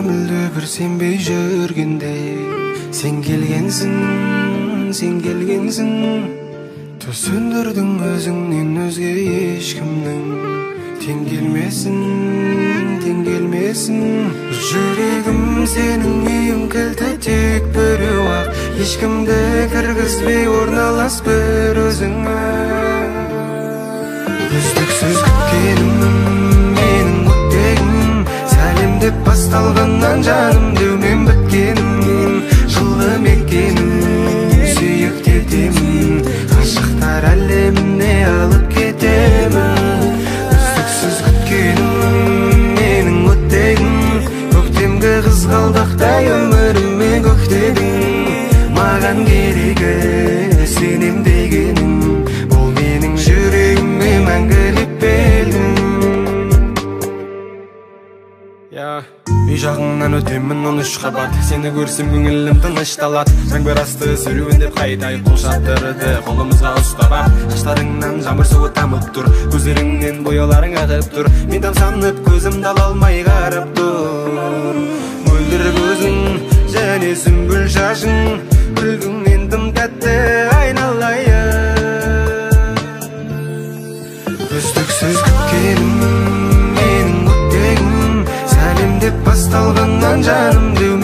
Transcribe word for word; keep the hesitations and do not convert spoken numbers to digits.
мүлде бір сенбей жүргенде, сен келгенсің, сен келгенсің. Түсіндірдің өзіңнен өзге ешкімнің тең келмесін, тең келмесін. Жүрегім сенің үйің кілті тек біреу ақ, ешкімді кіргізбей орналас бір өзіңе. Үздіксіз күткенім менің өттегім, сәлем деп басталғаннан жаным деумен біткенім. Жылы мекенім сүйіп кетемін, ғашықтар әлеміне алып кетемін. Үздіксіз күткенім менің өттегім, көктемгі қызғалдақтай өміріме көктедің. Маған керегі сенем дегенім, бұл менің жүрегіме мәңгілік белгім. Үй жағыңнан өтемін он үш қабат, сені көрсем көңілім тынышталат. Жаңбыр асты сүруін деп қайтайық, қол шаттырды қолымызға ұстап. Шаштарыңнан жаңбыр суы тамып тұр, көздеріңнен бояуларың ағып тұр. Мен тамсанып көзімді ала алмай қарап тұр. Мөлдір көзің және сүмбіл шашың, күлгіңнен тым тәтті айналайын. Үздіксіз күткенім менің өттегім, сәлем деп басталғаннан жаным деу